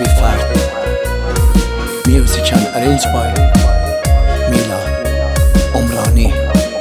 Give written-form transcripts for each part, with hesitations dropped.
بی فرد. Music and arranged by میلاد عمرانی.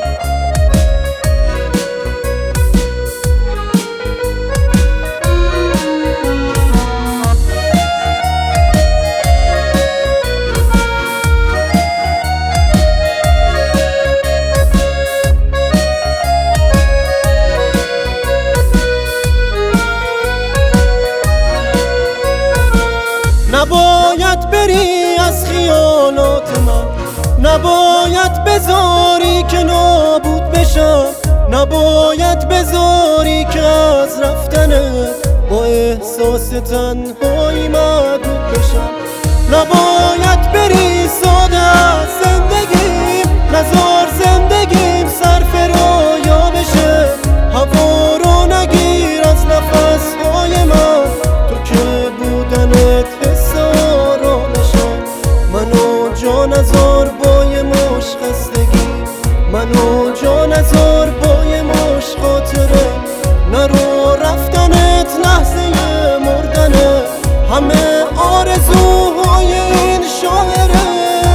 نباید بری از خیالات من، نباید بذاری که نابود بشم، نباید بذاری که از رفتنت با احساس تنهایی معدود بشم. نباید بری ساده از زندگیم، نزار زندگیم صرف رویا بشه. هوا رو نگیر از نفسهای من، تو که بودنت حس آرامشه. منو جا نزار با یه مش خستگی، منو جا نزار با یه مش خاطره. نرو رفتنت لحظه مردنه، همه آرزوهای این شاعره.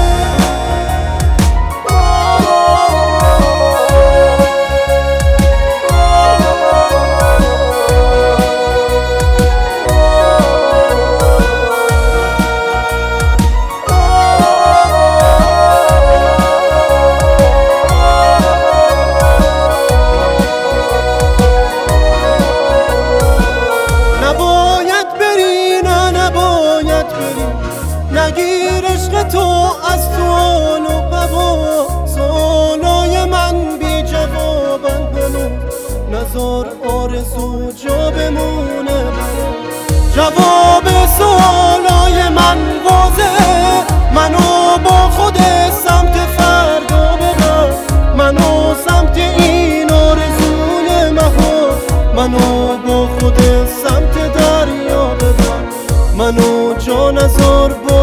نگیر عشق تو از تو آن و هوا، سوالای من بی جوابن هنوز. نزار آرزو جا بمونه برام، جواب سوالای من واضحه. منو با خود سمت فردا ببر، منو سمت این آرزوی مهار. منو با خود سمت دریا ببر، منو جا نزار با